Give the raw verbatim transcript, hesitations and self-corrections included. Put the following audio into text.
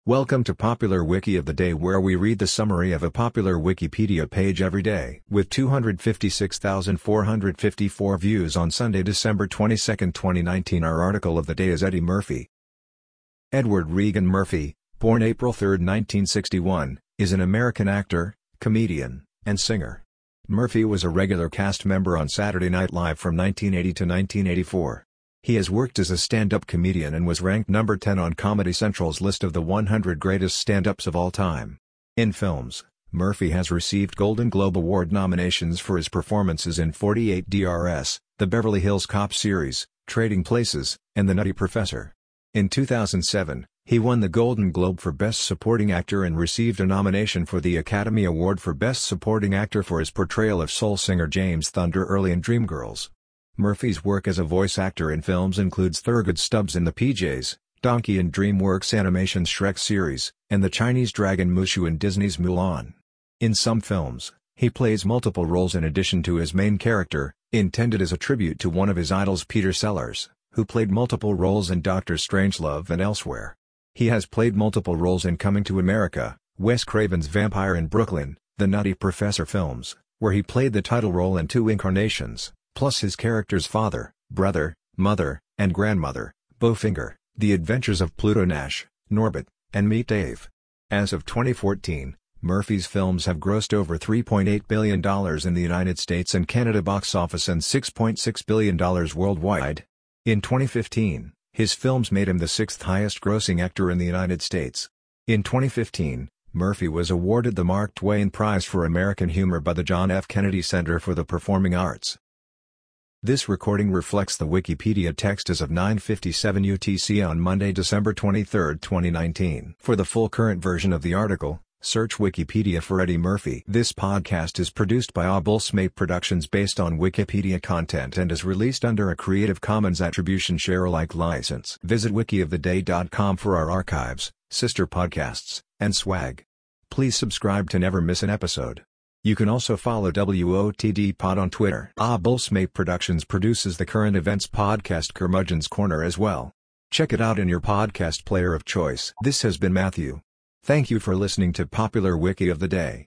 Welcome to Popular Wiki of the Day, where we read the summary of a popular Wikipedia page every day. With two hundred fifty-six thousand four hundred fifty-four views on Sunday, December twenty-second, twenty nineteen, our article of the day is Eddie Murphy. Edward Regan Murphy, born April third, nineteen sixty-one, is an American actor, comedian, and singer. Murphy was a regular cast member on Saturday Night Live from nineteen eighty to nineteen eighty-four. He has worked as a stand-up comedian and was ranked number ten on Comedy Central's list of the one hundred greatest stand-ups of all time. In films, Murphy has received Golden Globe Award nominations for his performances in forty-eight D R S, The Beverly Hills Cop series, Trading Places, and The Nutty Professor. In two thousand seven, he won the Golden Globe for Best Supporting Actor and received a nomination for the Academy Award for Best Supporting Actor for his portrayal of soul singer James Thunder Early in Dreamgirls. Murphy's work as a voice actor in films includes Thurgood Stubbs in The P Js, Donkey in DreamWorks Animation's Shrek series, and the Chinese dragon Mushu in Disney's Mulan. In some films, he plays multiple roles in addition to his main character, intended as a tribute to one of his idols, Peter Sellers, who played multiple roles in Doctor Strangelove and elsewhere. He has played multiple roles in Coming to America, Wes Craven's Vampire in Brooklyn, The Nutty Professor films, where he played the title role in two incarnations, plus his character's father, brother, mother, and grandmother, Bowfinger, The Adventures of Pluto Nash, Norbit, and Meet Dave. As of twenty fourteen, Murphy's films have grossed over three point eight billion dollars in the United States and Canada box office and six point six billion dollars worldwide. In twenty fifteen, his films made him the sixth highest-grossing actor in the United States. In twenty fifteen, Murphy was awarded the Mark Twain Prize for American Humor by the John F. Kennedy Center for the Performing Arts. This recording reflects the Wikipedia text as of nine fifty-seven U T C on Monday, December twenty-third, twenty nineteen. For the full current version of the article, search Wikipedia for Eddie Murphy. This podcast is produced by Abulsmate Productions based on Wikipedia content and is released under a Creative Commons Attribution Share Alike license. Visit wiki of the day dot com for our archives, sister podcasts, and swag. Please subscribe to never miss an episode. You can also follow W O T D Pod on Twitter. Abulsmate Productions produces the current events podcast Curmudgeon's Corner as well. Check it out in your podcast player of choice. This has been Matthew. Thank you for listening to Popular Wiki of the Day.